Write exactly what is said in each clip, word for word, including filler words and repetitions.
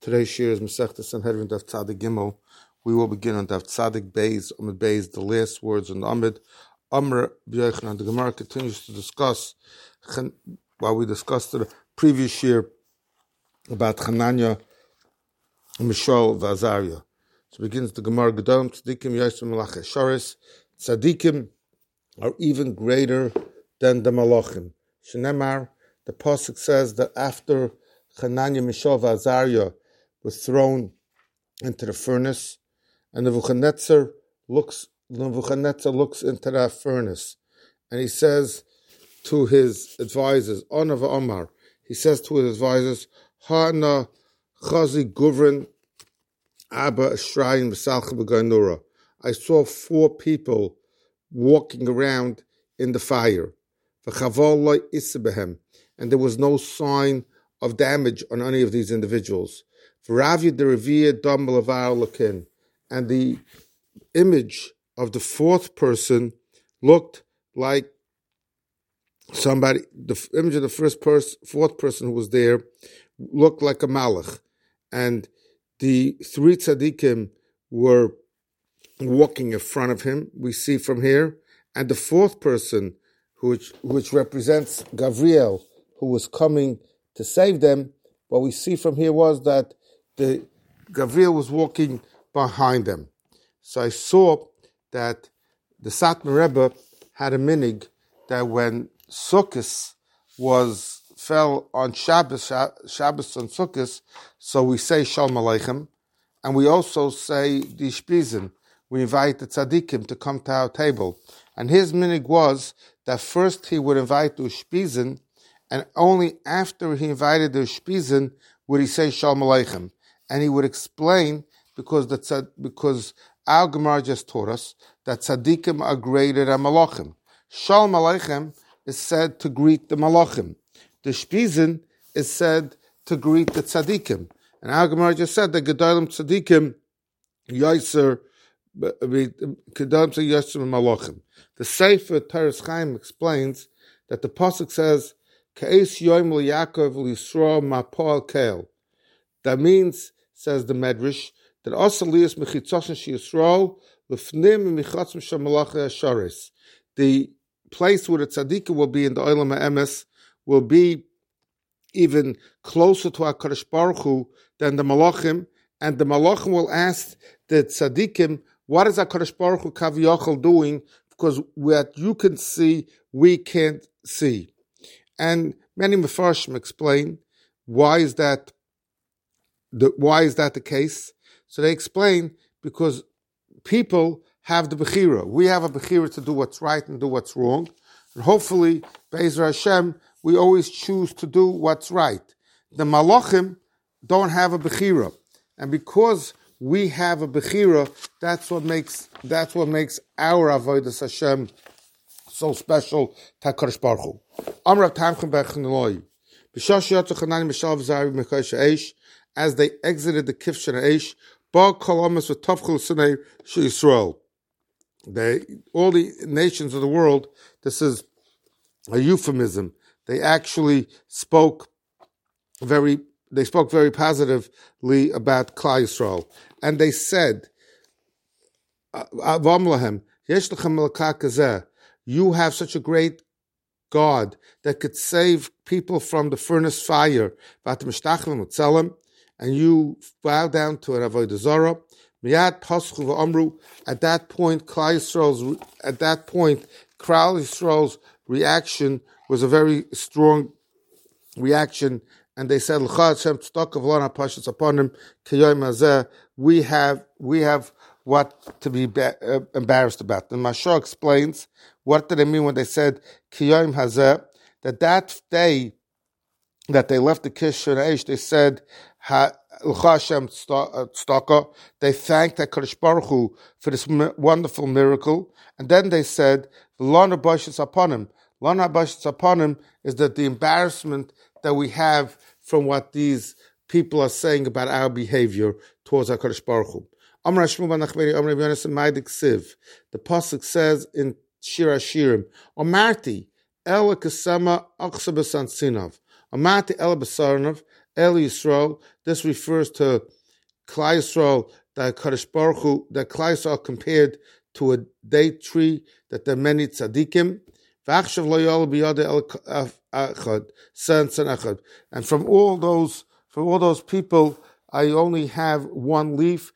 Today's shir is Masechta Sanhedrin Daf Tzadik Gimel. We will begin on Daf Tzadik Beis, Amid Beis, the last words on the Amid. Amr B'Yochanan. The Gemara continues to discuss, while we discussed the previous shir about Hananya, Mishael, V'Azariah. So begins the Gemara Gedolim Tzadikim Yosem Malach Sharis. Tzadikim are even greater than the Malachim. Shenemar, the pasuk says that after Hananya, Mishael, V'Azariah was thrown into the furnace, and Nebuchadnezzar looks Nebuchadnezzar looks into that furnace, and he says to his advisors, Onav Omar, he says to his advisors, Hana Chazi Guvrin Abba Ashrayin B'Salcha B'Gainura. I saw four people walking around in the fire. V'chaval Isabehem, and there was no sign of damage on any of these individuals. And the image of the fourth person looked like somebody, the image of the first person, fourth person who was there looked like a malach. And the three tzaddikim were walking in front of him, we see from here. And the fourth person, which, which represents Gabriel, who was coming to save them, what we see from here was that the Gabriel was walking behind them. So I saw that the Satmar Rebbe had a minig that when Sukkot was fell on Shabbos, Shabbos on Sukkot, so we say Shalom Aleichem, and we also say the Shpizin. We invite the tzaddikim to come to our table, and his minig was that first he would invite the Shpizin, and only after he invited the Shpizin would he say Shalom Aleichem. And he would explain, because the tzad, because our Gemara just taught us that tzaddikim are greater than malachim. Shalom Aleichem is said to greet the malachim. The Shpizin is said to greet the tzaddikim. And our Gemara just said that Gedolim tzaddikim yoser Gedolim yoser malachim. The Sefer Teres Chaim explains that the pasuk says Ka'es Yoim L'Yakov L'Yisrael Ma'Po'al Keil. That means, says the Medrash, that Asalias Mechitzoshen Shiyisrael L'Fnim Mechatzim Shamalach Hasharis. The place where the tzaddikim will be in the Olam HaEmes will be even closer to HaKadosh Baruch Hu than the Malachim, and the Malachim will ask the tzaddikim, what is HaKadosh Baruch Hu Kaviyachal doing? Because what you can see, we can't see. And many Mefarshim explain why is that the why is that the case. So they explain because people have the bechira. We have a bechira to do what's right and do what's wrong, and hopefully, Be'ezra Hashem, we always choose to do what's right. The malachim don't have a bechira, and because we have a bechira, that's what makes that's what makes our avodas Hashem so special. HaKadosh Baruch Hu. Amrav Tamchem Bechneloy. As they exited the Kivshan Eish, Ba Kolamas with Tavchel Sinei Yisrael. They all the nations of the world. This is a euphemism. They actually spoke very. They spoke very positively about Klal Yisrael, and they said, "Avamlahem Yesh Lechem Melakah Kazeh." You have such a great God that could save people from the furnace fire. And you bow down to an avodah zarah. At that point, Klal Yisrael's at that point, Klal Yisrael's reaction was a very strong reaction, and they said, upon him, we have we have what to be uh, embarrassed about. And Mashal explains what did they mean when they said Kiyom Hazeh, that that day that they left the Kishon Eish, they said Hashem Tzedakah. They thanked HaKadosh Baruch Hu for this wonderful miracle, and then they said Lana Bashis upon him. Lana Bashis upon him is that the embarrassment that we have from what these people are saying about our behavior towards HaKadosh Baruch Hu. The pasuk says in Shir Hashirim, Omarti Ela Kasema Aksabas Sinav. Omarti Ela Basarnav. El Yisrael. This refers to Klal Yisrael, that Kadosh Baruch Hu, that Klal Yisrael compared to a date tree, that there are many tzaddikim. And from all those, from all those people, I only have one leaf.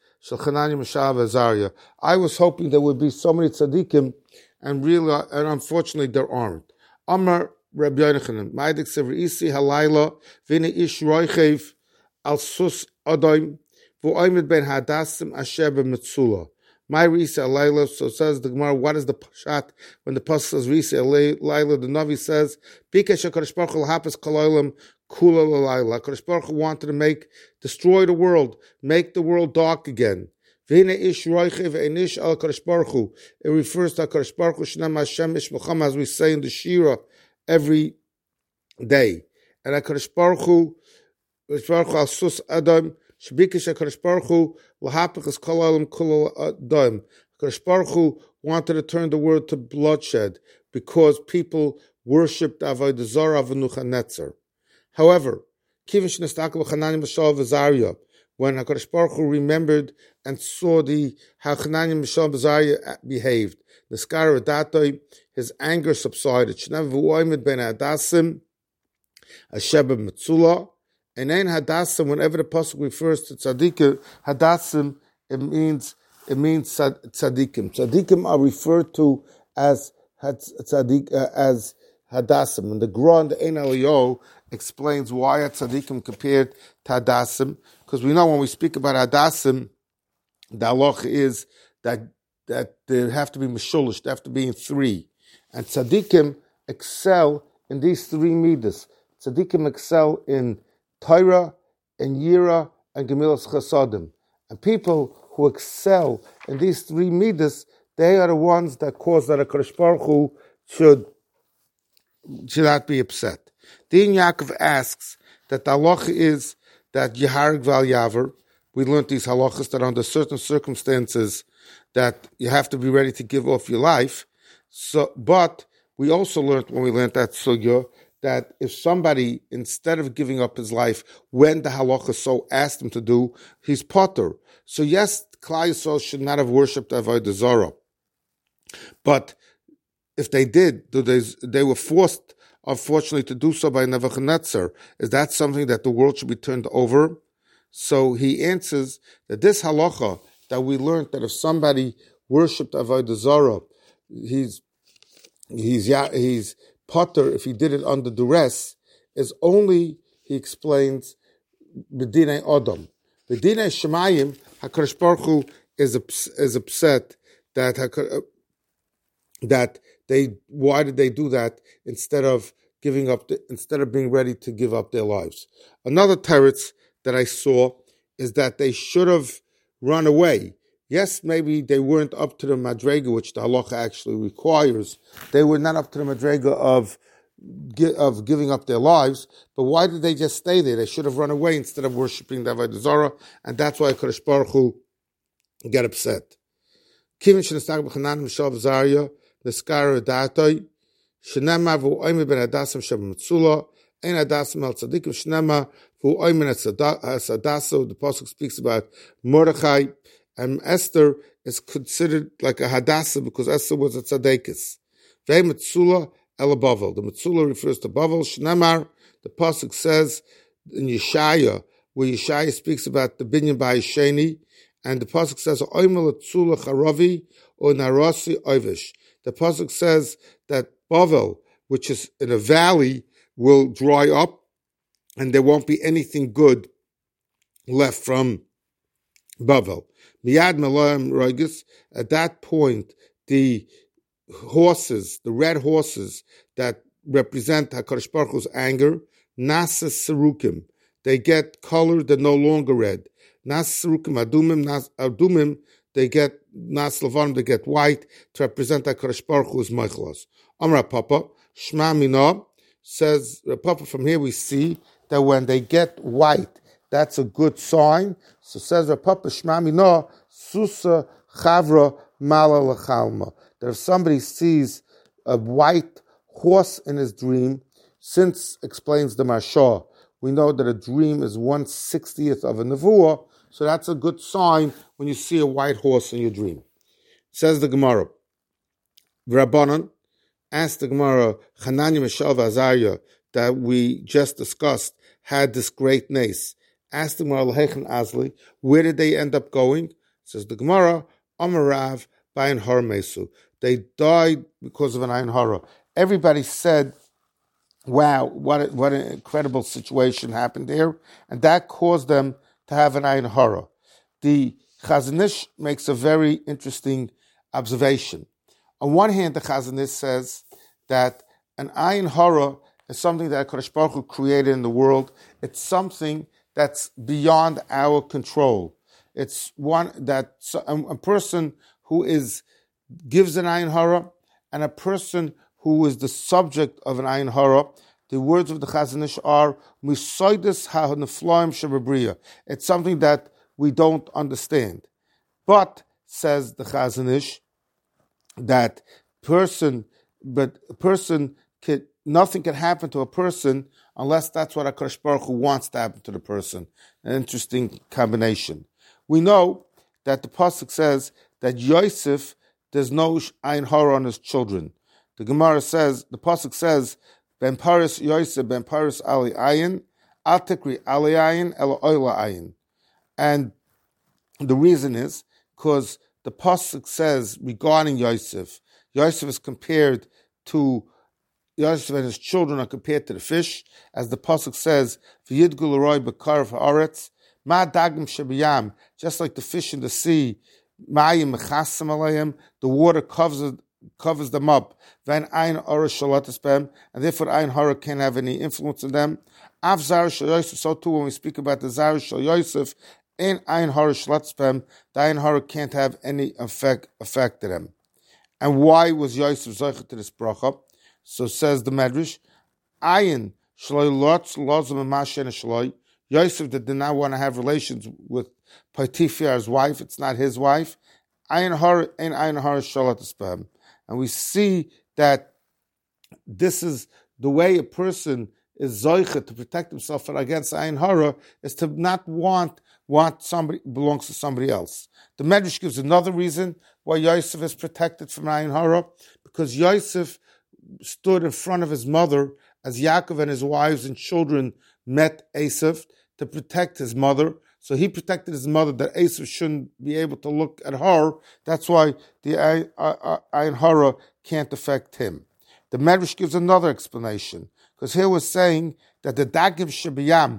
I was hoping there would be so many tzaddikim, and really, and unfortunately, there aren't. Amar Rabbi Yochanan, Ma'adik Sever Isi Halayla, Vina Ish Roichev Al Sus Adoim, V'oimed Ben Hadassim Asher B'Metzula. My Risa Alayla, so says the Gemara, what is the pshat when the pasuk says Risa Alayla? The Navi says, Bikesh HaKadosh Baruch Hu L'Hapes Kol Kula L'Layla. HaKadosh Baruch Hu wanted to make, destroy the world, make the world dark again. V'hine ish roichev einish al HaKadosh Baruch Hu. It refers to HaKadosh Baruch Hu Shnam Hashem Ish Melchama, as we say in the Shira every day. And HaKadosh Baruch Hu, HaKadosh Baruch Hu Al Sus Adam, Shebikesh HaKadosh Baruch Hu L'Hapes Kol Olam Kula Adam. HaKadosh Baruch Hu wanted to turn the world to bloodshed because people worshipped Avodah Zarah of Nebuchadnezzar. However, when HaKadosh Baruch Hu remembered and saw the how Hananiah, Mishael, and Azariah behaved, his anger subsided. And then Hadassim, whenever the pasuk refers to tzaddikim, Hadassim, it means it means tzaddikim. Tzaddikim are referred to as tzaddik, uh, as Hadassim. And the Gra and the Ein Eliyahu explains why are tzaddikim compared to Hadassim, because we know when we speak about Hadassim, the halacha is that that they have to be mishulish, they have to be in three, and tzaddikim excel in these three midas. Tzaddikim excel in Torah, and Yira, and Gemilas Chasadim. And people who excel in these three midas, they are the ones that cause that HaKadosh Baruch Hu should, should not be upset. Din Yaakov asks that the halacha is that Yehareg Val Yaver. We learned these halachas that under certain circumstances that you have to be ready to give off your life. So, but we also learned when we learned that sugya, that if somebody, instead of giving up his life, when the halacha so asked him to do, he's potter. So yes, Klal Yisrael should not have worshipped Avodah Zarah. But if they did, they, they were forced, unfortunately, to do so by Nebuchadnezzar. Is that something that the world should be turned over? So he answers that this halacha that we learned, that if somebody worshipped Avodah Zarah, he's he's he's potter if he did it under duress, is only, he explains, b'dinei Adam. B'dinei Shemayim, HaKadosh Baruch Hu is is upset that that they, why did they do that instead of giving up, the, instead of being ready to give up their lives. Another teretz that I saw is that they should have run away. Yes, maybe they weren't up to the madrega, which the halacha actually requires. They were not up to the madrega of of giving up their lives. But why did they just stay there? They should have run away instead of worshiping the Avodah Zarah, and that's why Kadosh Baruch Hu get upset. Kivin shenestag b'chanan mishav Zarya neskar datay shenema v'oyme ben Hadassim sheb'Metzula ein Hadassim al tzadikim shenema v'oyme Hadassim. The pasuk speaks about Mordechai. And Esther is considered like a Hadassah because Esther was a tzaddikus. Vei Metzula el Bavel. The Metzula refers to Bavel. Shnemar, the pasuk says in Yeshaya, where Yeshaya speaks about the binyan ba'isheni, and the pasuk says Oimel Metzula charavi or narasi oivish. The pasuk says that Bavel, which is in a valley, will dry up, and there won't be anything good left from Bavel. Miyad Meloim Roigis, at that point, the horses, the red horses that represent HaKadosh Baruch Hu's anger, Nasa Serukim, they get colored, they're no longer red. Nasa Serukim Adumim, Nas Adumim, they get Nas Levanim, they get white, to represent HaKadosh Baruch Hu's Meichelos. Amra Papa, Shema Mina, says, Papa, from here we see that when they get white, that's a good sign. So says Rav Papa Shema Mina, Susa Chavra Mala Lechalma. That if somebody sees a white horse in his dream, since, explains the Mashah, we know that a dream is one sixtieth of a nevuah, so that's a good sign when you see a white horse in your dream. Says the Gemara, Rabbanan, asked the Gemara, Hananiah, Mishael, Azariah, that we just discussed, had this great nace. Asked the Gemara, Lahechan Azli, where did they end up going? Says the Gemara, Amarav, Bayan Har Mesu. They died because of an Ayin Hara. Everybody said, wow, what a, what an incredible situation happened there. And that caused them to have an Ayin Hara. The Chazon Ish makes a very interesting observation. On one hand, the Chazon Ish says that an Ayin Hara is something that HaKadosh Baruch Hu created in the world. It's something that's beyond our control. It's one that a, a person who is gives an Ayin Hara and a person who is the subject of an Ayin Hara, the words of the Chazon Ish are, Misoidis ha'neflaim shebebriya. It's something that we don't understand. But, says the Chazon Ish, that person, but a person, can, nothing can happen to a person unless that's what HaKadosh Baruch Hu wants to happen to the person. An interesting combination. We know that the Pasuk says that Yosef, there's no Ayin Hara on his children. The Gemara says, the Pasuk says, Ben Paris Yosef, Ben Paris Ali Ayin, Al Tikri Ali Ayin, El Oila Ayin. And the reason is because the Pasuk says regarding Yosef, Yosef is compared to, Yosef and his children are compared to the fish, as the Pasuk says, V'yidgul Aroi B'kar Ha'aretz, Ma Dagim Shebiyam, just like the fish in the sea, Ma'ayim Mechasim Alayim, the water covers covers them up. Then Ayin Hara Shalatas Bem, and therefore Ayin Hara can't have any influence on them. Av Zar Shal Yosef, so too when we speak about the Zar Shal Yosef, in Ayin Hara Shalatas Bem, the Ayin Hara can't have any effect effect to them. And why was Yosef Zoichet to this bracha? So says the Medrash, Ayin Shaloi Lotz Lozim and Mashen Shaloi. Yosef did not want to have relations with Potiphar's wife. It's not his wife. Ayin Hara in Ayin Hara Shalatas Bem. And we see that this is the way a person is zoichet to protect himself against Ayin Hara, is to not want want somebody belongs to somebody else. The Medrash gives another reason why Yosef is protected from Ayin Hara, because Yosef stood in front of his mother as Yaakov and his wives and children met Esav to protect his mother. So he protected his mother that Esav shouldn't be able to look at her. That's why the Ayin Hara can't affect him. The Medrash gives another explanation, because here we're saying that the Dagim Shebiyam,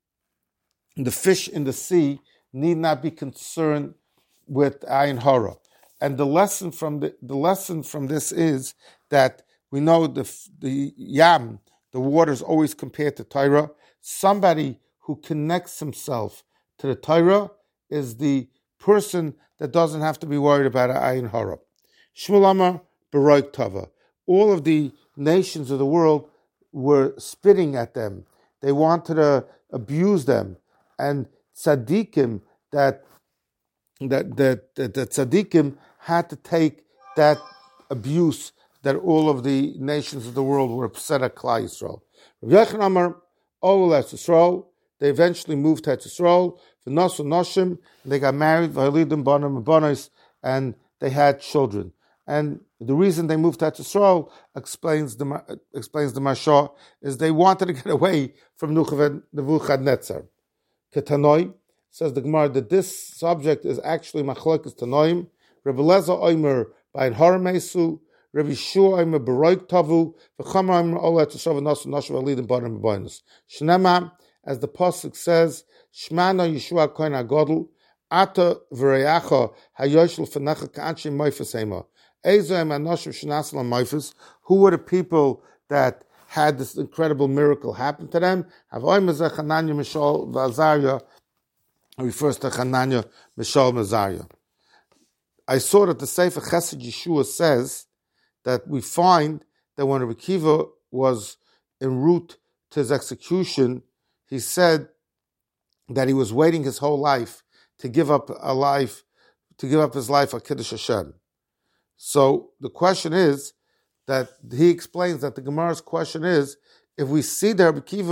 the fish in the sea, need not be concerned with Ayin Hara. And the lesson from the, the lesson from this is that we know the the Yam, the water, is always compared to Torah. Somebody who connects himself to the Torah is the person that doesn't have to be worried about Ayin Hara. Shmuel Amar Baroik Tava. All of the nations of the world were spitting at them. They wanted to abuse them. And tzaddikim, that that that that, that tzaddikim had to take that abuse that all of the nations of the world were upset at Klal Yisrael. Rav Yochanan Amar Ol Eretz Yisrael. They eventually moved to Eretz Yisrael. V'nasu noshim. They got married. V'halidim banim v'banos, and they had children. And the reason they moved to Eretz Yisrael, explains the explains the Mashah, is they wanted to get away from Nebuchadnezzar. Ketanoi, says the Gemara, that this subject is actually Machlokes Tanoim. Rabbi Eliezer Omer by Har Mesu, Rabbi Shua Omer Baroik Tavu, V'chama Omer Ola Tzashav Nasu Nashu Alidim Banim B'Bonus. Shnema, as the pasuk says, Shmana Yeshua Kohen HaGodel, Ata V'Reyacha Hayoshel F'Necha K'Anshim Moifes Hema. Ezoim Anoshim Shnasal Moifes. Who were the people that had this incredible miracle happen to them? Havoy Mezeh Hananiah Mishael V'Azariah, refers to Hananiah Mishael Azariah. I saw that the Sefer Chesed Yeshua says that we find that when Rabbi Akiva was en route to his execution, he said that he was waiting his whole life to give up a life, to give up his life at Kiddush Hashem. So the question is that he explains that the Gemara's question is, if we see that Rabbi Akiva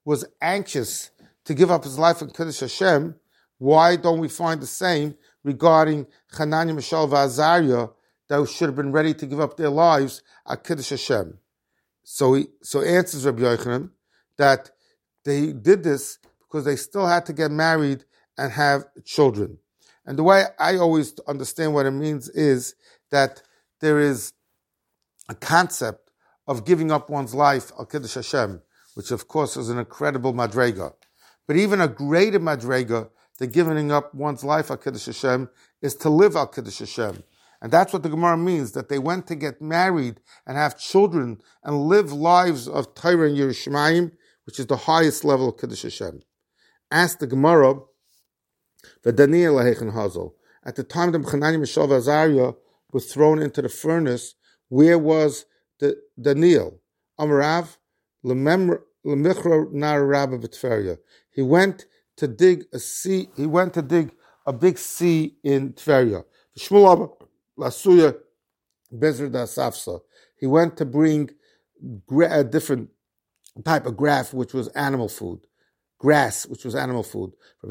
was anxious to give up his life in Kiddush Hashem, why don't we find the same regarding Hananiah, Mishael, and Azariah, that should have been ready to give up their lives at Kiddush Hashem? So he so answers Rabbi Yochanan that they did this because they still had to get married and have children. And the way I always understand what it means is that there is a concept of giving up one's life al Kiddush Hashem, which of course is an incredible madrega. But even a greater madrega than giving up one's life al Kiddush Hashem is to live al Kiddush Hashem. And that's what the Gemara means, that they went to get married and have children and live lives of Torah and Yerushalayim, which is the highest level of Kiddush Hashem. Ask the Gemara, the Daniel Lahechan Hazel. At the time that Hananiah, Mishael, and Azariah was thrown into the furnace, where was the Daniel? Amarav, Lemichra Nar Rabba B'Tveria. He went to dig a sea, he went to dig a big sea in Tveria. Shmuel Lasuya Bezer da Safsa. He went to bring a different type of grass, which was animal food. Grass, which was animal food.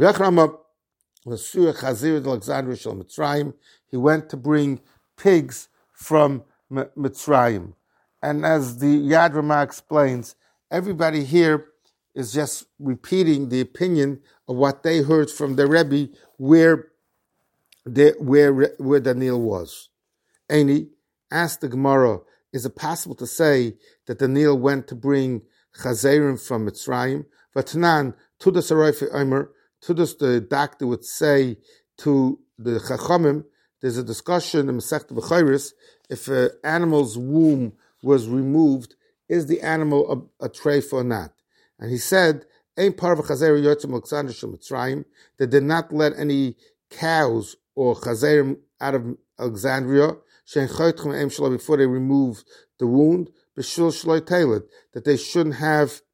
He went to bring pigs from Mitzrayim. And as the Yad Ramah explains, everybody here is just repeating the opinion of what they heard from the Rebbe where the, where where Daniel was. Aini asked the Gemara, is it possible to say that Daniel went to bring Chazerim from Mitzrayim? Vatanan, Tudas Arayfi Omer, Tudas the doctor would say to the Chachamim, there's a discussion in Masechta B'chayris, if an animal's womb was removed, is the animal a, a treif or not? And he said, Ein par v'chazer yotzim Alexander shel Mitzrayim, they did not let any cows or chazerim out of Alexandria, shein choytchem em shelo, before they removed the wound, b'shul shloi teilet, that they shouldn't have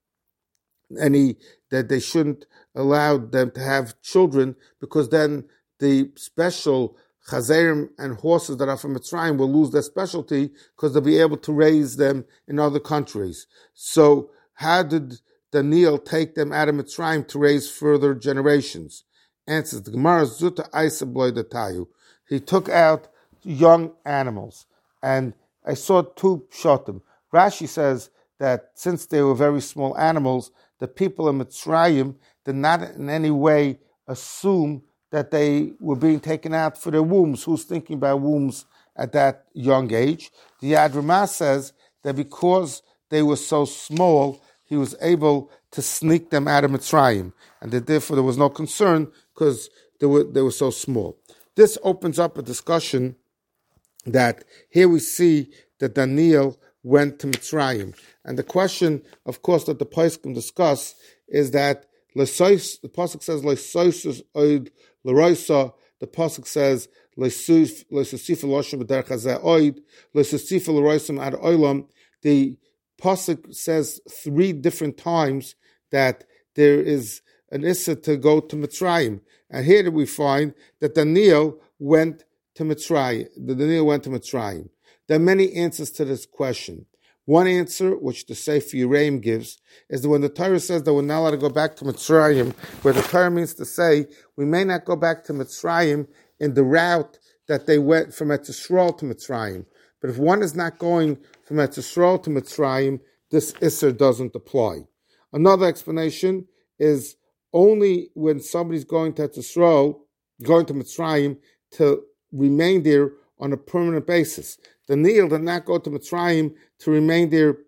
any, that they shouldn't allow them to have children, because then the special chazerim and horses that are from Mitzrayim will lose their specialty because they'll be able to raise them in other countries. So how did Daniel take them out of Mitzrayim to raise further generations? Answers the Gemara, Zuta Isa Bloidatayu. He took out young animals. And I saw two pshatim. Rashi says that since they were very small animals, the people in Mitzrayim did not in any way assume that they were being taken out for their wombs. Who's thinking about wombs at that young age? The Yad Ramah says that because they were so small, he was able to sneak them out of Mitzrayim, and that therefore there was no concern because they were they were so small. This opens up a discussion that here we see that Daniel went to Mitzrayim, and the question, of course, that the Poskim discuss is that the pasuk says Leisosus oid l'roisa. The pasuk says Leisusif l'oshem b'derech hazeh oid Leisusif l'roisam ad oilam. The pasuk says three different times that there is an issa to go to Mitzrayim, and here we find that Daniel went to Mitzrayim. Daniel went to Mitzrayim. There are many answers to this question. One answer, which the Sefer Yereim gives, is that when the Torah says that we're not allowed to go back to Mitzrayim, where the Torah means to say we may not go back to Mitzrayim in the route that they went from Eretz Yisrael to Mitzrayim. But if one is not going from Eretz Yisrael to Mitzrayim, this Isser doesn't apply. Another explanation is only when somebody's going to Eretz Yisrael, going to Mitzrayim, to remain there on a permanent basis. Daniel did not go to Mitzrayim to remain there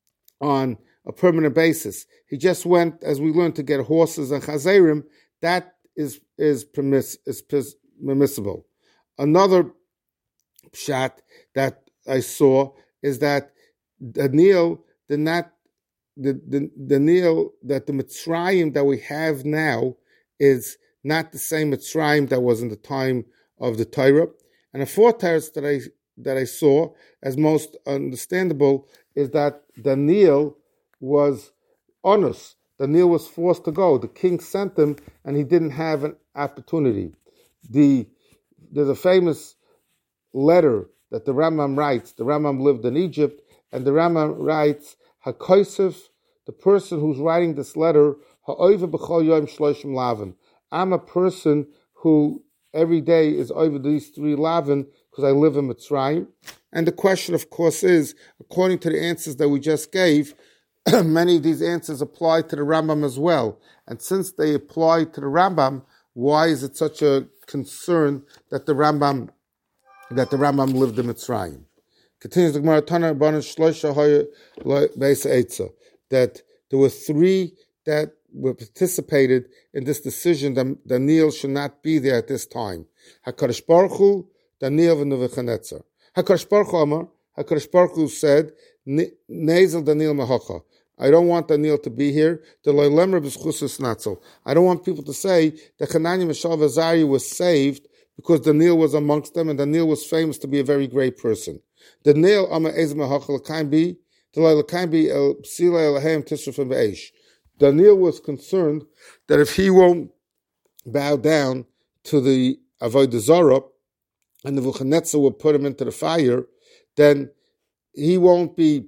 on a permanent basis. He just went, as we learned, to get horses and chazerim. That is is, permiss, is permissible. Another pshat that I saw is that Daniel did not, the, the Daniel, that the Mitzrayim that we have now is not the same Mitzrayim that was in the time of the Torah. And a fourth teretz that I that I saw as most understandable is that Daniel was honest. Daniel was forced to go. The king sent him, and he didn't have an opportunity. The there's a famous letter that the Rambam writes. The Rambam lived in Egypt, and the Rambam writes, "Hakoisef the person who's writing this letter, I'm a person who every day is over these three lavin because I live in Mitzrayim. And the question, of course, is, according to the answers that we just gave, many of these answers apply to the Rambam as well. And since they apply to the Rambam, why is it such a concern that the Rambam that the Rambam lived in Mitzrayim? Continues the Gemara, Tana Rabbanan Shloisha Hoya Beis Eitza, that there were three that were participated in this decision that Daniel should not be there at this time. HaKadosh Baruch Hu, Daniel and Nebuchadnezzar. HaKadosh Baruch Hu Amar, HaKadosh Baruch Hu said, Nezel Daniel Mahacha. I don't want Daniel to be here. I don't want people to say that Hananiah, Mishael, and Azariah was saved because Daniel was amongst them, and Daniel was famous to be a very great person. Daniel Amar Ezer Mahacha L'kaim Bi, L'kaim Bi El Psila Elahem Tishrafim Be'esh. Daniel was concerned that if he won't bow down to the Avodah Zarah and Nebuchadnezzar will put him into the fire, then he won't be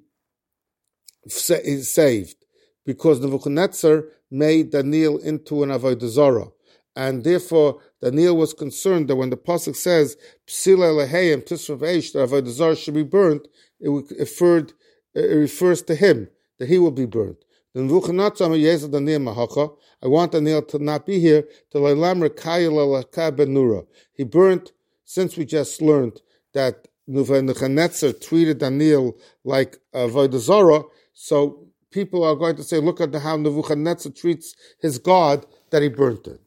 saved, because Nebuchadnezzar made Daniel into an Avodah Zarah. And therefore, Daniel was concerned that when the pasuk says, Psila Elahayim Tisra V'Eish, the Avodah Zarah should be burnt, it, referred, it refers to him, that he will be burnt. I want Daniel to not be here. He burnt, since we just learned that Nebuchadnezzar treated Daniel like Avodah Zarah, so people are going to say, look at how Nebuchadnezzar treats his God, that he burnt it.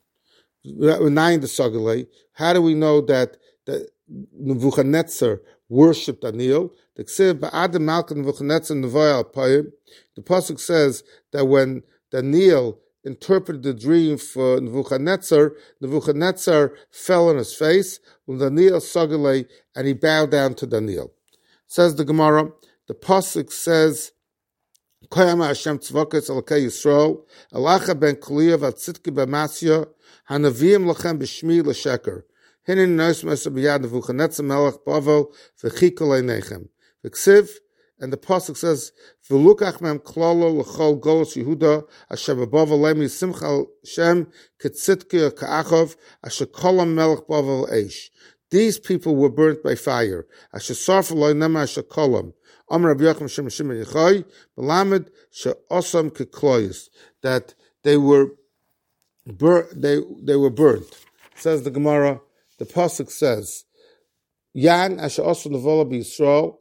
How do we know that, that Nebuchadnezzar worshipped Daniel? The pasuk says that when Daniel interpreted the dream for Nebuchadnezzar, Nebuchadnezzar fell on his face when Daniel sagalei, and he bowed down to Daniel. Says the Gemara, the pasuk says, Koyama Hashem tzvokes alakei Yisrael, alacha ben kliyav atzitki b'masya, hanavim lachem b'shmi l'sheker. Hinin nois mesa b'yad Nebuchadnezzar melech Bavel v'chikol einechem. V'ksiv, and the pasuk says, "V'lukach mem klolo l'chol golos Yehuda asher b'Bavel lemi simcha Hashem ketzitki ka'achov asher kolam melech Bavel eish." These people were burnt by fire. Asher sarfa lo nema asher kolam. Amar Rabbi Yochanan Shem Shimon Yochai Belamed she'osam kekloyis, that they were bur- they they were burnt. Says the Gemara. The pasuk says, "Yan asher osam nevola b'Yisrael."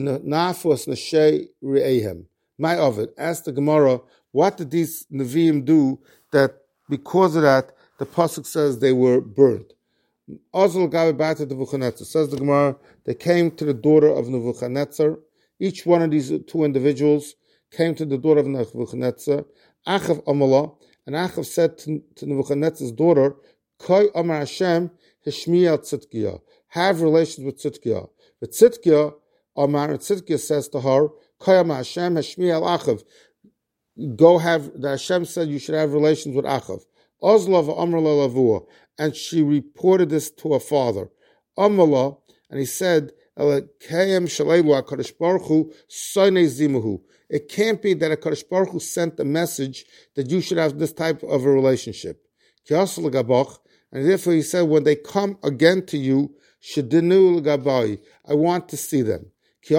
My Ovid, ask the Gemara, what did these Nevi'im do that because of that the pasuk says they were burnt? Says the Gemara, they came to the daughter of Nebuchadnezzar. Each one of these two individuals came to the daughter of Nebuchadnezzar. Achav Amala, and Achav said to, to Nebuchadnezzar's daughter, Koi Amar Hashem Hishmiya Tzidkiya, have relations with Tzidkiya. But Tzidkiya, Amar, and Tzidkiya says to her, Koi Amar Hashem Hishmiya Al Achav, go have, the Hashem said you should have relations with Achav. Ozlov Amar Lavua, and she reported this to her father. Amala, and he said, it can't be that a Kadosh Baruch Hu sent a message that you should have this type of a relationship. And therefore he said, when they come again to you, I want to see them.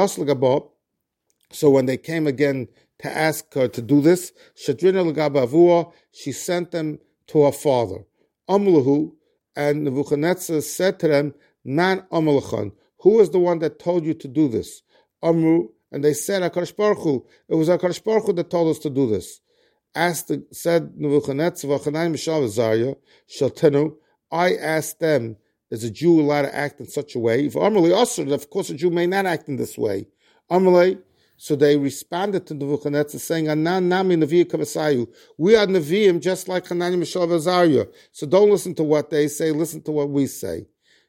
So when they came again to ask her to do this, she sent them to her father. Amlahu, and Nebuchadnezzar said to them, Man Amalachan, who is the one that told you to do this? Amru, and they said, HaKadosh Baruch Hu, it was HaKadosh Baruch Hu that told us to do this. Asked, the, said Nebuchadnezzar, V'chanayim Mishael Azariah, Shaltenu, I asked them, is a Jew allowed to act in such a way? If Amalei Asr, of course a Jew may not act in this way. Amalei, so they responded to Nebuchadnezzar saying, Anan nami Nevi'im kavasayu. We are Nevi'im just like Hanani, Mishael, Azariah. So don't listen to what they say, listen to what we say.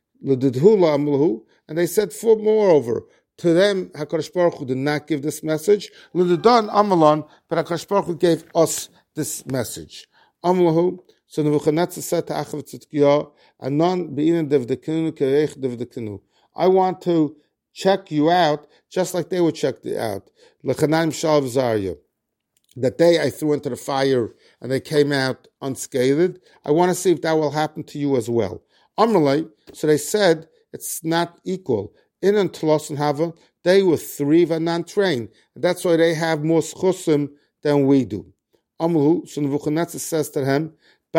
And they said, for moreover, to them, HaKadosh Baruch Hu did not give this message. L'dedan Amalon, but HaKadosh Baruch Hu gave us this message. Amalahu, so Nebuchadnezzar said to Achav Tzidkiah, Anon be'inin devdekinu kereich devdekinu. I want to check you out, just like they would check you out. L'chanayim Mishael Azariah. that day I threw into the fire and they came out unscathed. I want to see if that will happen to you as well. Amrlay, so they said it's not equal. In and Tlos and Hava, they were three and non-trained. That's why they have more schusim than we do. Amru, so Nebuchadnezzar says to him,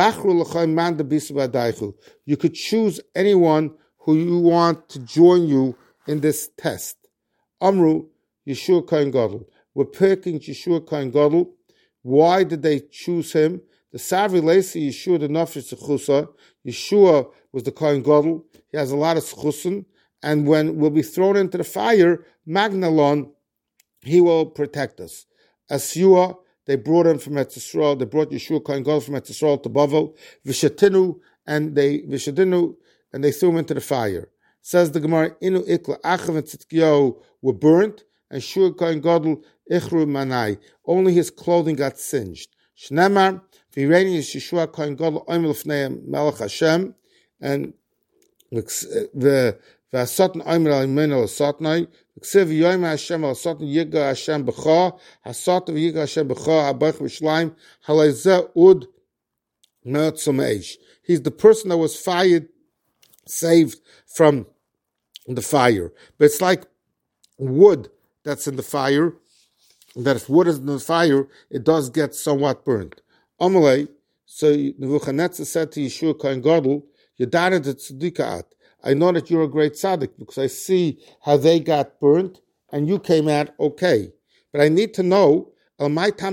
you could choose anyone who you want to join you in this test. Amru, Yeshua Kohen Gadol. We're picking Yeshua Kohen Gadol. Why did they choose him? The Savri Lesi Yeshua the Nafesh Sechusa. Yeshua was the Kohen Gadol. He has a lot of sechusim, and when we'll be thrown into the fire, Magnalon, he will protect us. Asyua, they brought him from Eretz Yisrael. They brought Yeshua Kohen Gadol from Eretz Yisrael to Bavel. Vishatinu, and they Vishatinu, and they threw him into the fire. Says the Gemara, Inu Ikla Achav and Tzidkiyahu were burnt, and Yeshua Kohen Gadol Ichru Manai. Only his clothing got singed. Shnemar, Vireni is Yeshua Kohen Gadol Oimel Fnei Melech Hashem, and the Vasatan Oimel Al-Min Al-Satnai. Ksiv Yoim Hashem Al-Satan Yiga Hashem B'cha Hasatan Yiga Hashem B'cha Abach V'Shleim Halazeh Ud Me'ot Someish. He's the person that was fired, saved from the fire. But it's like wood that's in the fire, that if wood is in the fire, it does get somewhat burnt. Amalei, so Nebuchadnezzar said to Yeshua Kohen Gadol, Yadana de Tzedikah, I know that you're a great tzaddik because I see how they got burnt and you came out okay. But I need to know, why did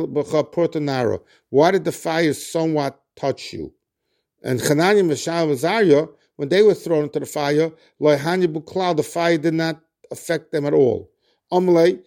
the fire somewhat touch you? And Hananiah, Mishael, and Azariah, when they were thrown into the fire, the fire did not affect them at all. Amalei,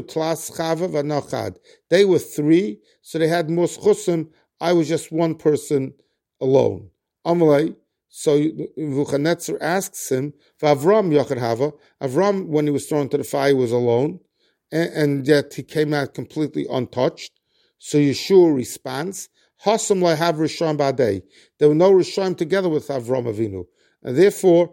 they were three, so they had more schusim. I was just one person alone. Amalei, so Nebuchadnezzar asks him, Avram Yochad Hava. Avram, when he was thrown into the fire, was alone, and, and yet he came out completely untouched. So Yeshua responds, Hasam Lahav Rishon Ba'adei. There were no Rishon together with Avram Avinu. And therefore,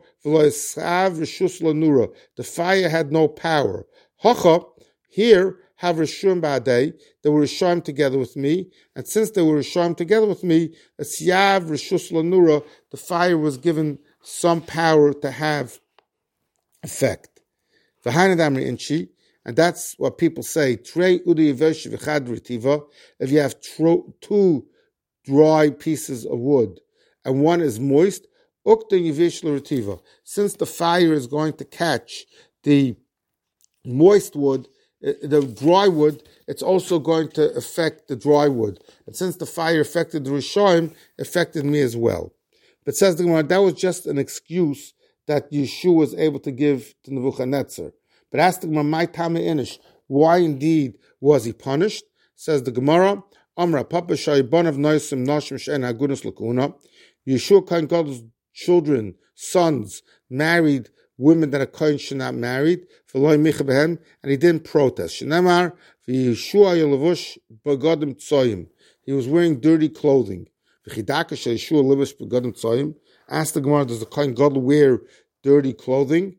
the fire had no power. Hacha, here, have Rishon Ba'adei. They were Rishon together with me. And since they were Rishon together with me, it's Yav Rishus Lanura, the fire was given some power to have effect. V'hanadamri inchi, and that's what people say, Trei Udi Yevesh V'chad Ritiva, if you have tro- two dry pieces of wood, and one is moist, Ukta Yevesh Ritiva, since the fire is going to catch the moist wood, the dry wood, it's also going to affect the dry wood. And since the fire affected the Rishonim, affected me as well. But says the Gemara, that was just an excuse that Yeshua was able to give to Nebuchadnezzar. But ask the Gemara, my Tame Inish, why indeed was he punished? Says the Gemara, Amra Papa Shayban of Noisim Nashim Shein Hagunas Lakuna. Yeshua Kohen Gadol's children, sons, married women that a Kohen should not married, and he didn't protest. He was wearing dirty clothing. Asked the Gemara, does the Kohen Gadol wear dirty clothing?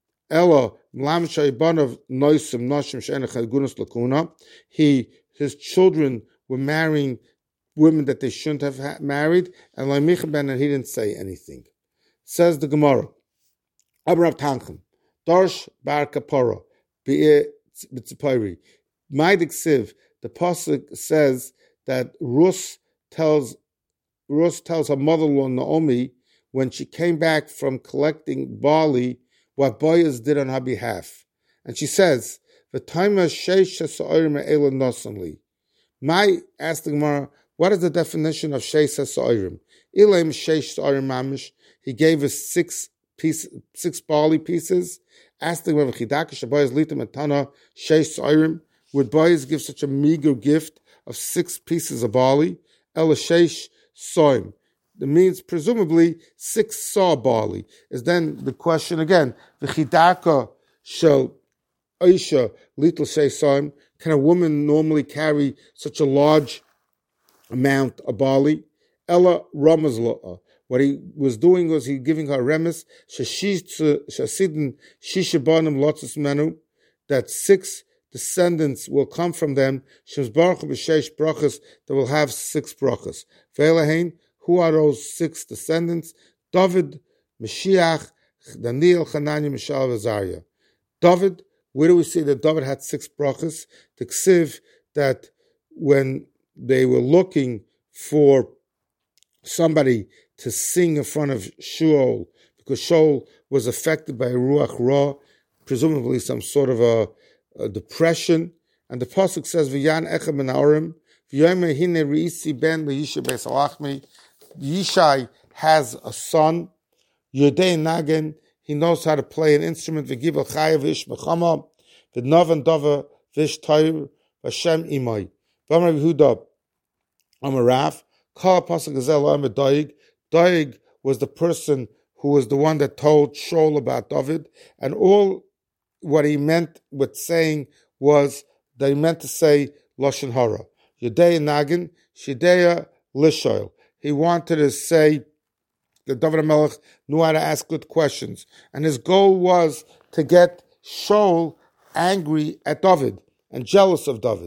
He, his children were marrying women that they shouldn't have married, and he didn't say anything. Says the Gemara, Abrav Tanchem, Darsh Bar Kapara, B'tzipayri. Maidik Siv, the pasuk says that Rus tells Rus tells her mother-in-law Naomi when she came back from collecting barley what Boaz did on her behalf, and she says, "V'taima sheish ha'sa'orim ha'ela nosanli." My asked the Gemara, what is the definition of sheish ha'sa'orim? Ilaim sheish sa'orim mamish. He gave us six Piece, six barley pieces. Asked the Gemara, would Boaz give such a meager gift of six pieces of barley? Ela sheish soim. That means presumably six saw barley. Is then the question again. V'chidaka shel oisha little sheish soim. Can a woman normally carry such a large amount of barley? Ella ramazla. What he was doing was he giving her remes shasidin shishabanim lotzes menu, that six descendants will come from them, Shem Baruch b'sheish brachas, that will have six brachas. Ve'elahein, who are those six descendants? David, Mashiach, Daniel, Hananiah, Mishael, Azariah. David, where do we see that David had six brachas? The ksiv that when they were looking for somebody to sing in front of Shaul, because Shaul was affected by Ruach Ra, presumably some sort of a, a depression, and the pasuk says, "V'yan echem ben Arim, v'yomer hine reisi ben leYishai beis Halachmi." Yishai has a son, Yodei Nagen. He knows how to play an instrument. V'gibel chayav v'ish mechama, v'novan dava v'ish toir v'Hashem imai. V'amar Yehuda Amarav. Kol pasuk gazel amar Doeg. Doeg was the person who was the one that told Shaul about David, and all what he meant with saying was that he meant to say Lashon Hara. Yodei Nagin, Shideya Lishoil. He wanted to say that David HaMelech knew how to ask good questions. And his goal was to get Shaul angry at David and jealous of David.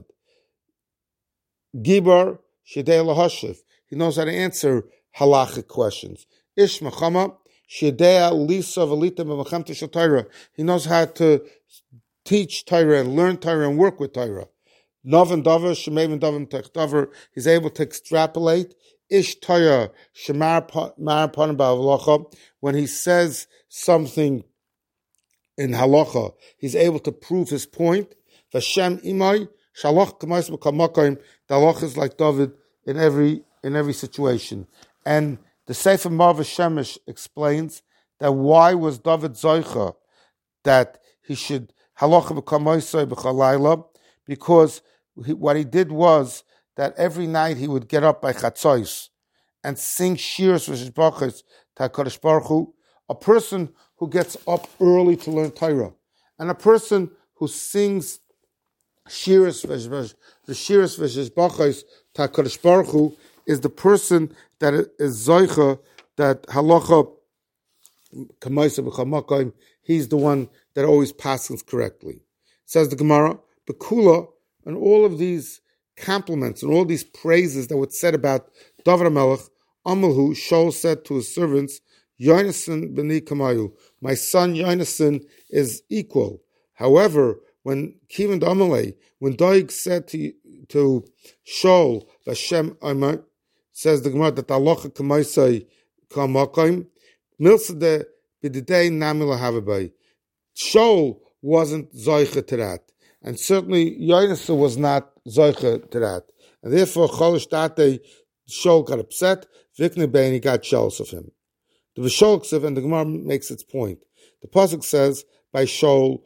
Gibar Shideya Lahashiv. He knows how to answer halachic questions. Ish Mechama Shideya Lisa Velita B'Mechamta Shel Torah. He knows how to teach Torah and learn Torah and work with Torah. Novan Davar Shemevin Davim Tech Davar. He's able to extrapolate. Ish Torah Shemar Panim Ba'Halacha. When he says something in halacha, he's able to prove his point. Vashem Imai Shalach Kamais B'Kamakim. The halacha is like David in every in every situation. And the Sefer Marva Shemesh explains that why was David Zoicha that he should halacha b'kamoisai b'chalayla, because he, what he did was that every night he would get up by chatzos and sing shirs v'shish brachos to HaKadosh Baruch Hu. A person who gets up early to learn Torah, and a person who sings shirs v'shish brachos to HaKadosh Baruch Hu is the person that is zoicha, that halacha k'maisa b'chamakim, he's the one that always passes correctly. Says the Gemara, Bekula, and all of these compliments and all these praises that were said about David HaMelech, Amalhu, Shaul said to his servants, Yonasan b'ni kamayu, my son Yonasan is equal. However, when Kivan Amalei, when Doeg said to to Shaul, Vashem Amar, says the Gemara that halacha k'maisai k'amakim, milsade b'didei namila havabai. Shaul wasn't zoicha to that, and certainly Yonasan was not zoicha to that, and therefore Cholish Tate Shaul got upset. Vikne Bein, he got jealous of him. The Visholksiv, and the Gemara makes its point. The pasuk says by Shaul,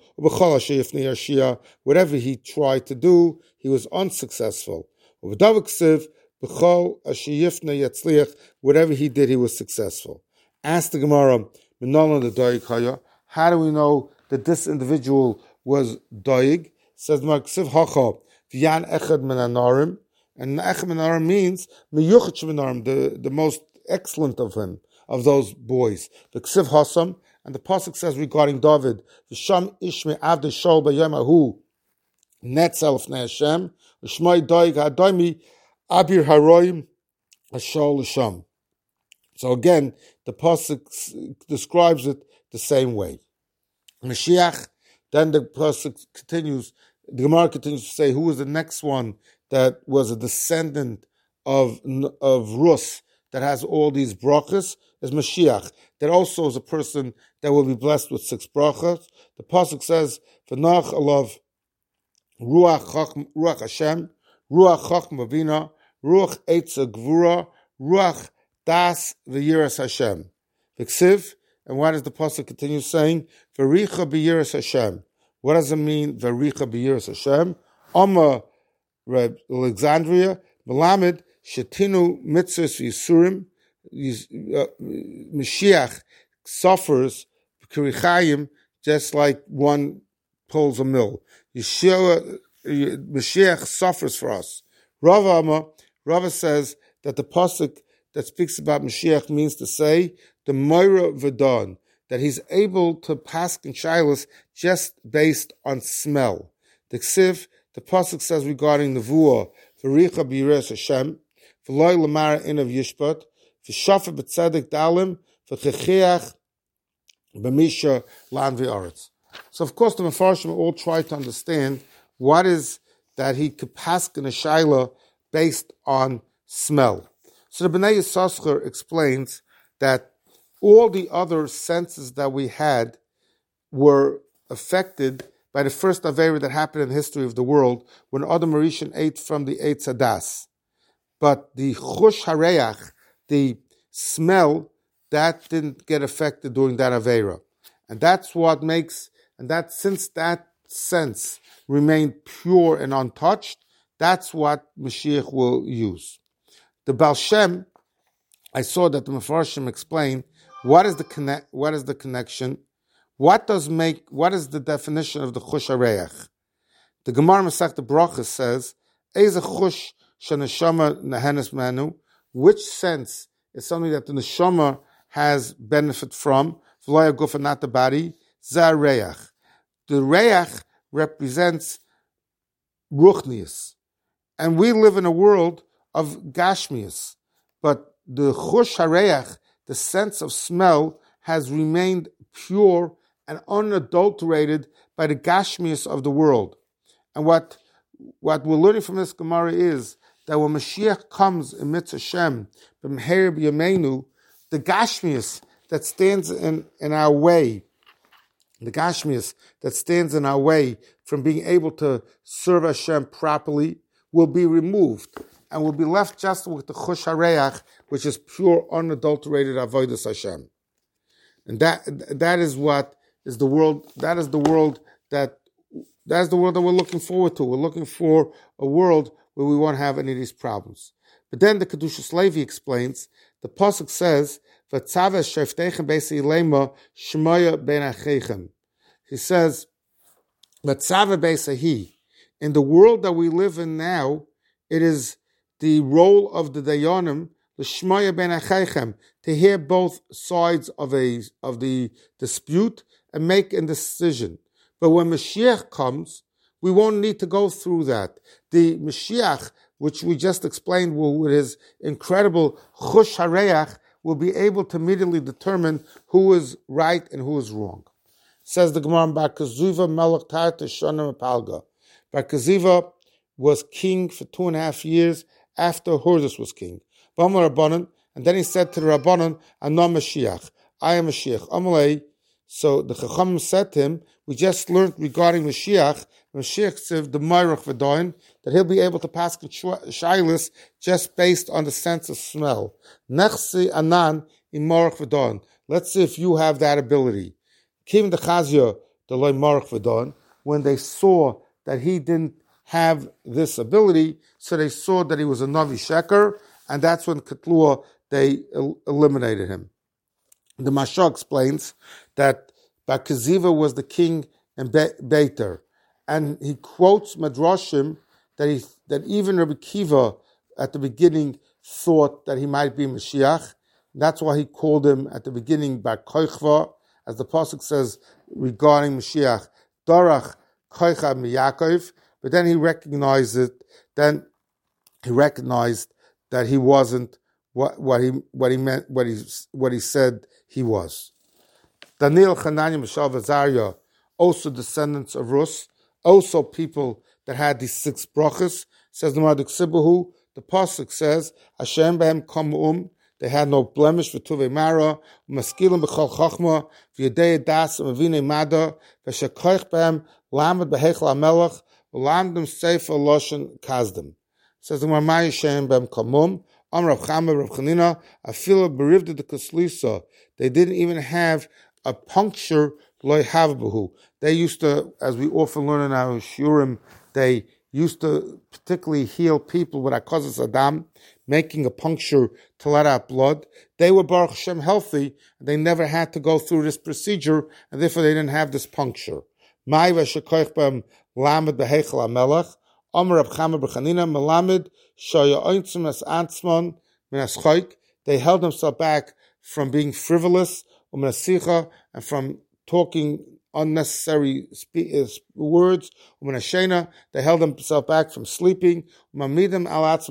whatever he tried to do, he was unsuccessful. Whatever he did, he was successful. Ask the Gemara, how do we know that this individual was Doeg? Says Marksiv Hacha, V'yan Echad Menanarim, and Echad Menanarim means Meyuchet Menanarim, the the most excellent of him, of those boys. The Ksiv Hasam, and the pasuk says regarding David, V'sham Ishme Avdei Shaul B'yom Ahu Netzel Fnei Hashem, V'shmai Doeg Ha'Doimi Abir Haroim Shaul L'Sham. So again, the pasuk describes it the same way. Mashiach. Then the pasuk continues. The Gemara continues to say, who was the next one that was a descendant of of Rus that has all these brachas? Is Mashiach. That also is a person that will be blessed with six brachas. The pasuk says, "V'nach alav ruach chacham, ruach Hashem, ruach chacham avina, ruach eitza gvura, ruach das v'yiras Hashem." V'ksiv, and what does the pasuk continue saying? V'richa b'yiras Hashem. What does it mean? V'richa b'yiras Hashem. Amma Reb Alexandria Melamed Shetinu Mitzvos Yisurim. Uh, Mashiach suffers Kirichayim just like one pulls a mill. Yeshua, Mashiach suffers for us. Rava Amma, Rava says that the pasuk that speaks about Mashiach means to say the Moira V'dan, that he's able to pass in Shilas just based on smell. The Ksiv, the Pasuk says regarding the Nevuah, V'richa b'yiras Hashem, V'loi l'mara inav yishpat, V'shafa b'tzedek dalim, V'chechiach b'misha lan v'aretz. So of course the Mefarshim all try to understand what is that he could paskin a shaila based on smell. So the Bnei Yissaschar explains that all the other senses that we had were affected by the first Aveira that happened in the history of the world when Adam Rishon ate from the Eitz Hadas. But the Chush Hareach, the smell, that didn't get affected during that Aveira. And that's what makes, and that since that sense remained pure and untouched, that's what Mashiach will use. The Baal Shem, I saw that the Mefarshim explain what is the connect, what is the connection, what does make, what is the definition of the Chush Hareach. The Gemara Masechta Brachos says, Eze Chush Sheneshama Nehenes Manu, which sense is something that the Neshama has benefit from, V'loya Gufa, not the body, Zeh Reach. The Reach represents Ruchnius. And we live in a world of Gashmius. But the Chush Hareach, the sense of smell, has remained pure and unadulterated by the Gashmius of the world. And what, what we're learning from this Gemara is that when Mashiach comes in Mitzvah Hashem, b'mheir b'yameinu, the Gashmius that stands in, in our way, the Gashmius that stands in our way from being able to serve Hashem properly, will be removed, and will be left just with the Chush Hareach, which is pure, unadulterated Avodas Hashem. And that that is what is the world. That is the world that that is the world that we're looking forward to. We're looking for a world where we won't have any of these problems. But then the Kedushas Levi explains. The pasuk says, "V'tzaveh sheftechem beis ilema shmoya ben achechem." He says, "V'tzaveh beis ahi." In the world that we live in now, it is the role of the Dayanim, the Shmaya ben Achaychem, to hear both sides of a of the dispute and make a decision. But when Mashiach comes, we won't need to go through that. The Mashiach, which we just explained with his incredible Chush Hareach, will be able to immediately determine who is right and who is wrong. Says the Gemara, Bar Kazuva Melech Tarta Shana Mapalga. Bar Kaziva was king for two and a half years after Hordus was king. And then he said to the Rabbanon, I'm not Mashiach, I am Mashiach. Amalei. So the Chacham said to him, we just learned regarding Mashiach, Mashiach said the Meirach V'doin, that he'll be able to pass Shailis just based on the sense of smell. Nechsi Anan in Meirach V'doin. Let's see if you have that ability. Kim the Chazia, the Loi Meirach V'doin, when they saw that he didn't have this ability, so they saw that he was a Navi Sheker, and that's when Ketlua, they el- eliminated him. The Mashal explains that Bar Kaziva was the king in Be- Beiter, and he quotes Madrashim that he that even Rabbi Kiva at the beginning thought that he might be Mashiach. That's why he called him at the beginning Bar Koichva, as the pasuk says regarding Mashiach, Dorach Koicha Miyakov. But then he recognized it. Then he recognized that he wasn't what, what he what he meant, what he what he said he was. Daniel, Hananiah, Mishael, Azariah, also descendants of Rus, also people that had these six brachas. Says the Mardik Sibahu. The pasuk says, Hashem behem kamu'um. They had no blemish for Tuvei Mara, Maskilim b'chol chachma, v'yadei das, v'avine mada, v'shekoich behem, lamed b'heichel hamelach, v'lamdim sefer loshen kazdem. Says the Marmai Hashem behem kamum, Am Rav Chama, Rav Chanina, afila berivda de kaslisa. They didn't even have a puncture loy havbahu. They used to, as we often learn in our shurim, they used to particularly heal people with akozas adam, making a puncture to let out blood. They were Baruch Hashem healthy, and they never had to go through this procedure, and therefore they didn't have this puncture. They held themselves back from being frivolous and from talking unnecessary spe- uh, words. They held themselves back from sleeping. They didn't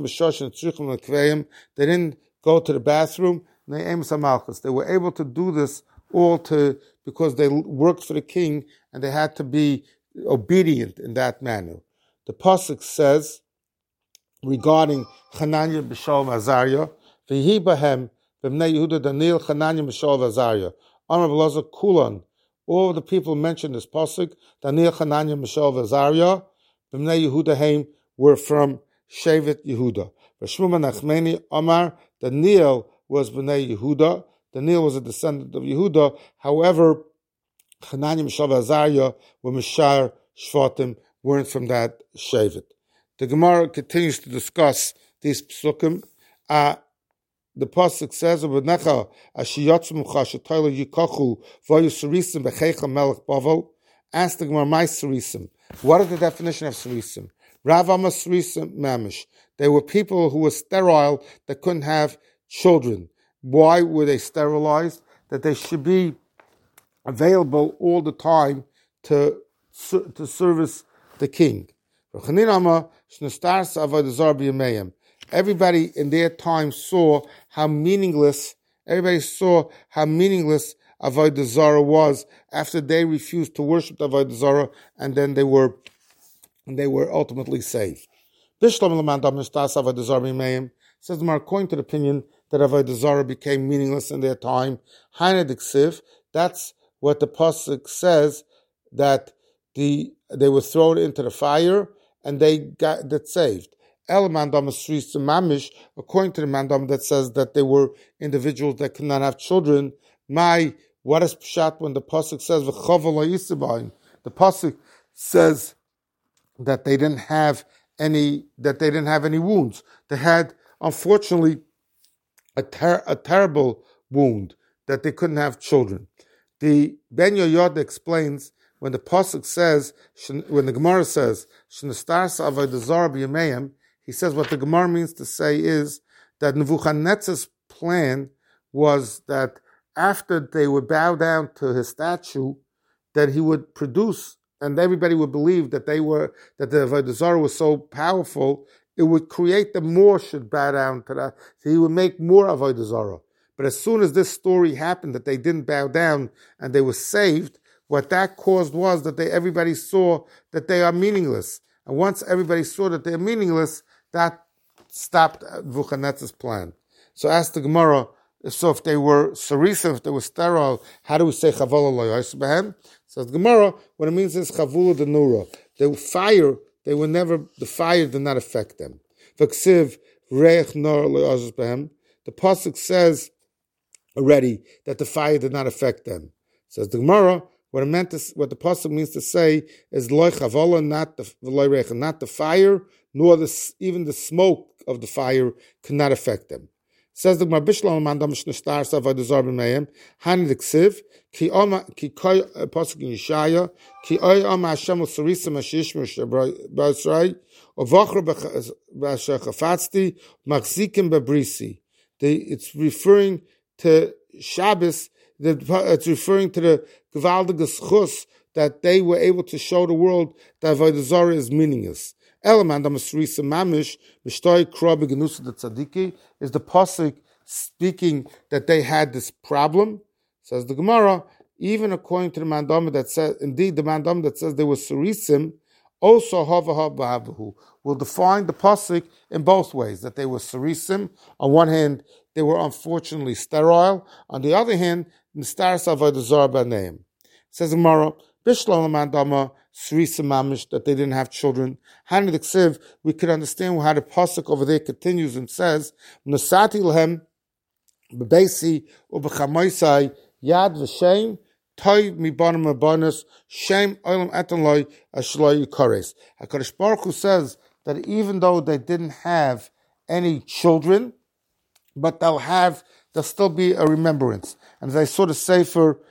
go to the bathroom. They were able to do this all to because they worked for the king and they had to be obedient in that manner. The pasuk says regarding Hananiah, Mishael, Azariah, V'hi bahem v'bnei Yehuda Daniel Hananiah, Mishael, Azariah. Amar B'Lazar Kulan. All the people mentioned this pasuk, Daniel, Hananiah, Mishael, Azariah, v'bnei Yehuda Haim, were from Shevet Yehuda. V'shmuma Nachmeni Amar, Daniel was b'nei Yehuda. Daniel was a descendant of Yehuda. However, Hananiah, Mishael, Azariah were Mishar Shvatim, weren't from that Shevet. The Gemara continues to discuss these psukim. Uh, the pasuk says, "V'necha ashiyotzu mucha shetoyla yikachu v'yu surisim b'cheicha melech Bavel." Ask the Gemara, "My surisim. What is the definition of surisim?" Rav Amar surisim mamish. They were people who were sterile that couldn't have children. Why were they sterilized? That they should be available all the time to to service the king. Everybody in their time saw how meaningless, everybody saw how meaningless Avodah Zarah was after they refused to worship the Avodah Zarah, and then they were, and they were ultimately saved. Says the Gemara, according to the opinion that Avodah Zarah became meaningless in their time, that's what the pasuk says, that the they were thrown into the fire and they got that saved. El mandam mamish, according to the mandam that says that they were individuals that could not have children. My, what is pshat when the pasuk says v'chaval? The pasuk says that they didn't have any that they didn't have any wounds. They had, unfortunately, a ter- a terrible wound that they couldn't have children. The Ben Yoyad explains when the pasuk says, when the Gemara says, "Shnastarsa avodah zarah b'yameim," he says what the Gemara means to say is that Nebuchadnezzar's plan was that after they would bow down to his statue, that he would produce, and everybody would believe that they were that the avodah zarah was so powerful, it would create that more should bow down to that. So he would make more avodah zarah. But as soon as this story happened, that they didn't bow down and they were saved, what that caused was that they everybody saw that they are meaningless. And once everybody saw that they're meaningless, that stopped Nebuchadnezzar's plan. So ask the Gemara, so if they were sarisa, if they were sterile, how do we say chavala lo yosbehem? Says the Gemara, what it means is chavula de nura. The fire, they were never, the fire did not affect them. V'ksiv reich nor lo yosbehem. The pasuk says already that the fire did not affect them. Says the Gemara, what it meant to, what the pasuk means to say is loy chavala, not the loy reich, not the fire, nor the, even the smoke of the fire could not affect them. Says the Gemara, Bishlam mandam shnashtar savad zarb meim han diksiv ki oma ki koy pasuk in Yeshaya ki oy oma Hashem l'sarisa mashish b'Yisrael uvachru b'chafatzti machzikim b'brisi. It's referring to Shabbos. It's referring to the Gevaldige Schus that they were able to show the world that Avodah Zarah is meaningless. Element of Masrisa Mamish, Mishtoi Krob Genusa the Tzadiki, is the pasuk speaking that they had this problem. Says the Gemara, even according to the Mandam that says, indeed the Mandam that says they were Surisim, also Havaha Ba'abahu, will define the pasuk in both ways, that they were Surisim. On one hand, they were unfortunately sterile. On the other hand, Nistaras Avodah Zarah B'Neim. Says the Gemara, Bishlam Mandama Surisim Mamish, that they didn't have children. Hanid Ksiv, we could understand how the pasuk over there continues and says, Nasati Lahem B'Beisi U'B'Chamoisai Yad V'Shem Toy Mibanim Abanus Shem Olam Etanloi Ashloi Yikares. HaKadosh Baruch Hu says that even though they didn't have any children, but they'll have, there'll still be a remembrance. And as I saw the Sefer,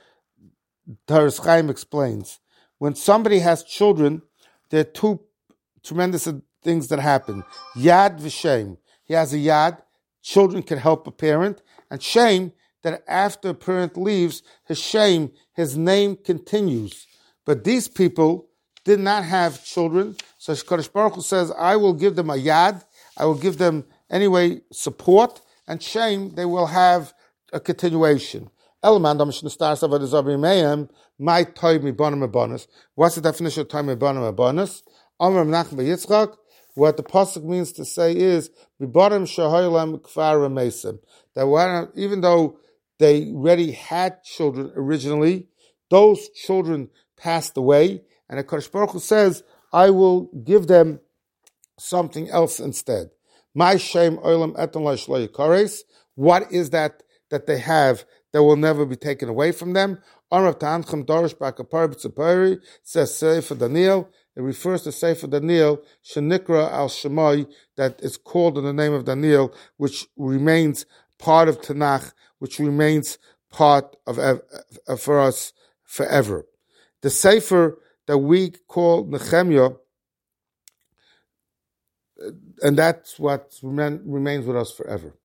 Taras Chaim explains, when somebody has children, there are two tremendous things that happen. Yad v'shem. He has a yad. Children can help a parent. And shame, that after a parent leaves, his shame, his name continues. But these people did not have children. So Kadosh Baruch Hu says, I will give them a yad, I will give them anyway support, and shame, they will have a continuation. My toy mi bonim abonis. What's the definition of toy mi bonim abonis? Amar Menachem bar Yitzchak. What the pasuk means to say is mibonim shahoylem kfar remesim. That even though they already had children originally, those children passed away, and the Kadosh Baruch Hu says, I will give them something else instead. My shame olam etan lo shlo yikares. What is that that they have that will never be taken away from them? Amrav Ta'anchem Dorish Bakapar B'Tzapari says Sefer Daniel. It refers to Sefer Daniel, Shenikra al Shemoy, that is called in the name of Daniel, which remains part of Tanakh, which remains part of, of, of for us forever. The Sefer that we call Nehemiah, and that's what remains with us forever.